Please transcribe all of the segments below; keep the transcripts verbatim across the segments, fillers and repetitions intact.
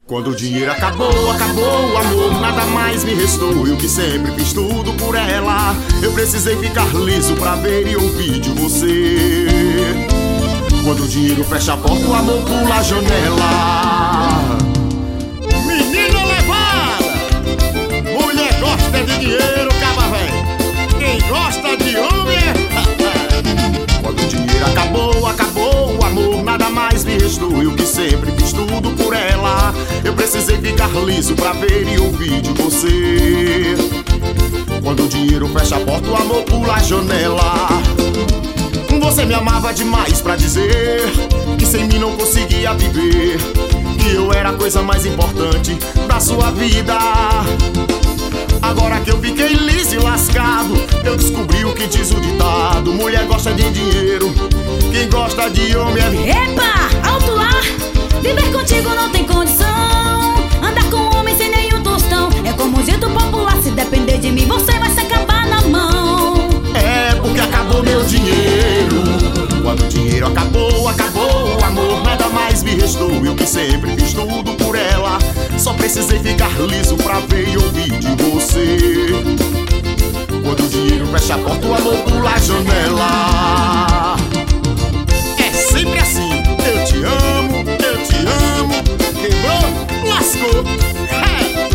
Quando o dinheiro acabou, acabou o amor, nada mais me restou. Eu que sempre fiz tudo por ela, eu precisei ficar liso pra ver e ouvir de você. Quando o dinheiro fecha a porta, o amor pula a janela. Menina levada, mulher gosta de dinheiro, caba velho. Quem gosta de homem é... Quando o dinheiro acabou, acabou o amor, nada mais me restou. Eu que sempre fiz tudo por ela, eu precisei ficar liso pra ver e ouvir de você. Quando o dinheiro fecha a porta, o amor pula a janela. Você me amava demais pra dizer que sem mim não conseguia viver, que eu era a coisa mais importante da sua vida. Agora que eu fiquei liso e lascado, eu descobri o que diz o ditado: mulher gosta de dinheiro, quem gosta de homem é... Epa, alto lá! Viver contigo não tem condição, andar com homem sem nenhum tostão. É como o jeito popular, se depender de mim você vai se acabar na mão. É porque acabou meu dinheiro. Quando o dinheiro acabou, acabou o amor, nada mais me restou. Eu que sempre fiz tudo por ela, só precisei ficar liso pra ver e ouvir de você. Quando o dinheiro fecha a porta, o amor pula a janela. É sempre assim, eu te amo, eu te amo. Quebrou, lascou. É.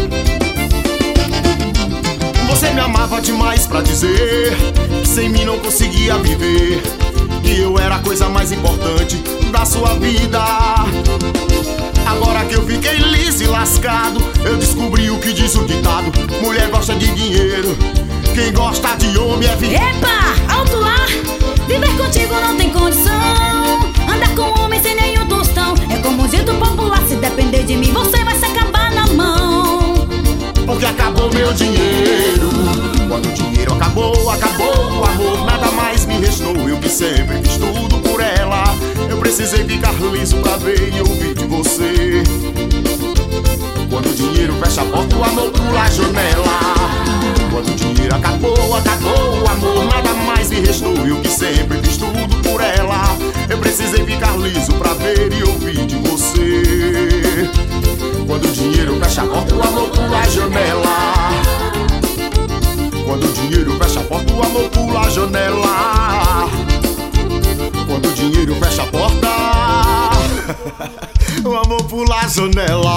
Você me amava demais pra dizer que sem mim não conseguia viver, que eu era a coisa mais importante da sua vida. Agora que eu fiquei liso e lascado, eu descobri o que diz o ditado: mulher gosta de dinheiro, quem gosta de homem é vi... Epa, alto lá! Viver contigo não tem condição, andar com homem sem nenhum tostão. É como o jeito popular, se depender de mim você vai se acabar na mão. Porque acabou meu dinheiro. Quando o dinheiro acabou, acabou o amor, nada mais me restou. Eu que sempre fiz tudo por ela, eu precisei ficar liso pra ver e ouvir de você. Quando o dinheiro fecha a porta, o amor pula a janela. Quando o dinheiro acabou, acabou o amor, nada mais me restou. Eu que sempre fiz tudo por ela, eu precisei ficar liso pra ver e ouvir de você. Quando o dinheiro fecha a porta, o amor pula a janela. Quando o dinheiro fecha a porta, o amor pula a janela. Quando o dinheiro fecha a porta, o amor pula a janela.